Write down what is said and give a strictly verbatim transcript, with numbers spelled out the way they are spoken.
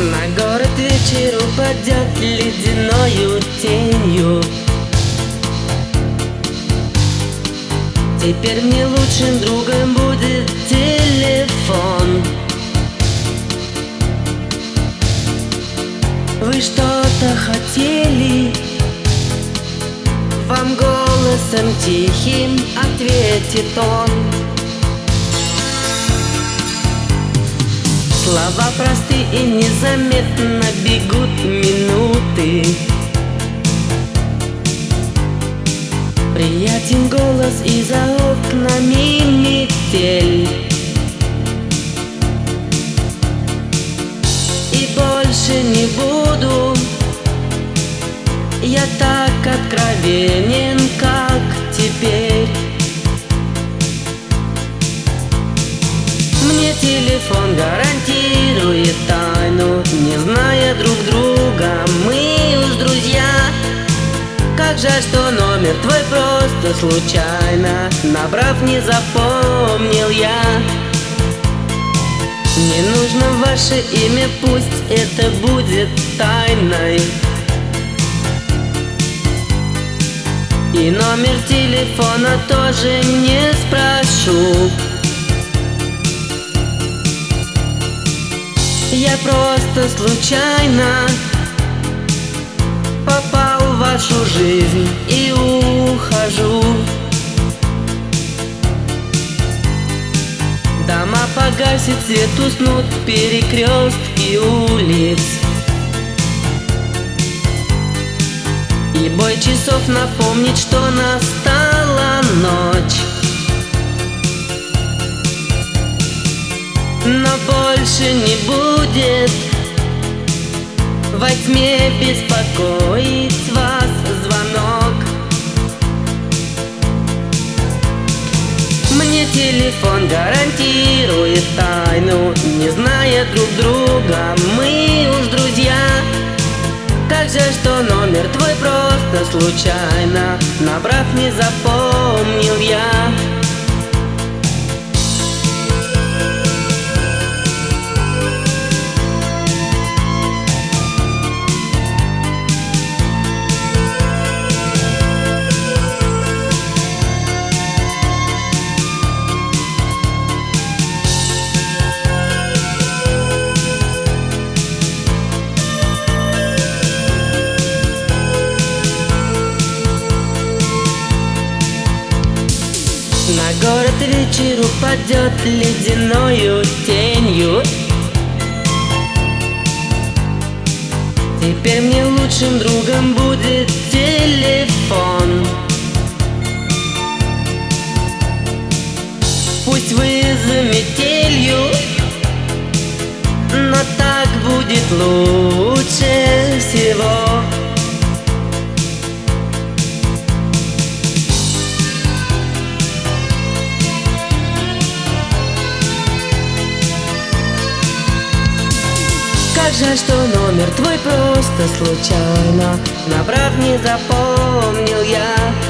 На город вечер упадет ледяною тенью. Теперь мне лучшим другом будет телефон. Вы что-то хотели? Вам голосом тихим ответит он. Слова просты и незаметно бегут минуты. Приятен голос, и за окнами метель. И больше не буду я так откровенен, как теперь. Мне телефон гарантирует тайну, не зная друг друга, мы уж друзья. Как жаль, что номер твой просто случайно, набрав, не запомнил я. Не нужно ваше имя, пусть это будет тайной. И номер телефона тоже не спрошу. Я просто случайно попал в вашу жизнь и ухожу. Дома погасит, свет уснут, перекрестки улиц. И бой часов напомнит, что настала ночь. Но больше не будет во тьме беспокоить вас звонок. Мне телефон гарантирует тайну, не зная друг друга, мы уж друзья. Как же, что номер твой просто случайно, набрав, не запомнил я. На город вечер упадет ледяною тенью. Теперь мне лучшим другом будет телефон. Пусть вы за метелью, но так будет лучше всего. Как жаль, что номер твой просто случайно, набрав, не запомнил я.